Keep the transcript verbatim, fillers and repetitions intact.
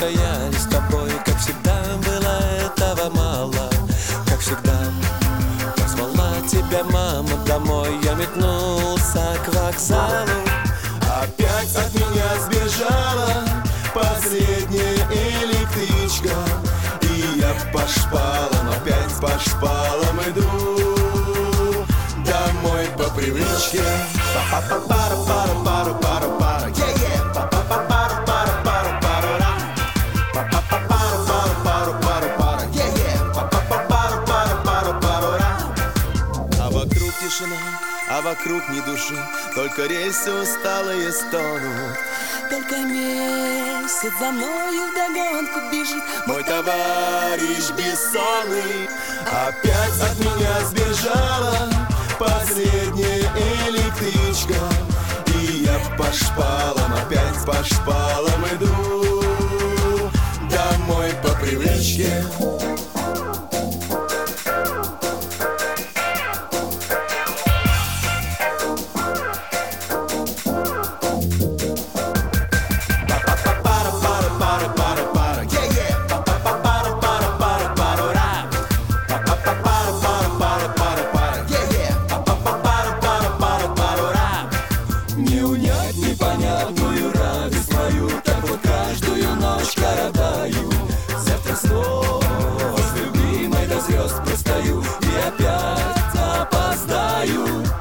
стояли с тобой. Как всегда было этого мало. Как всегда позвала тебя мама домой. Я метнулся к вокзалу. Опять от меня сбежала последняя электричка, и я по шпалам, опять по шпалам иду домой по привычке. Па-па-па-пара-пара-пара-пара-пара, yeah-yeah. Па-па-па-пара-пара-пара-пара-пара, па-па-па-пара-пара-пара-пара, yeah-yeah. Па-па-па-пара-пара-пара-пара. А вокруг тишина, а вокруг ни души, только рельсы усталые стонут. Только месяц за мною вдогонку бежит мой товарищ бессонный. Опять от меня сбежала последняя электричка, и я по шпалам, опять по шпалам иду домой по привычке. Не унять непонятную радость мою, так вот каждую ночь коротаю. Завтра снова с любимой до звезд простою и опять опоздаю.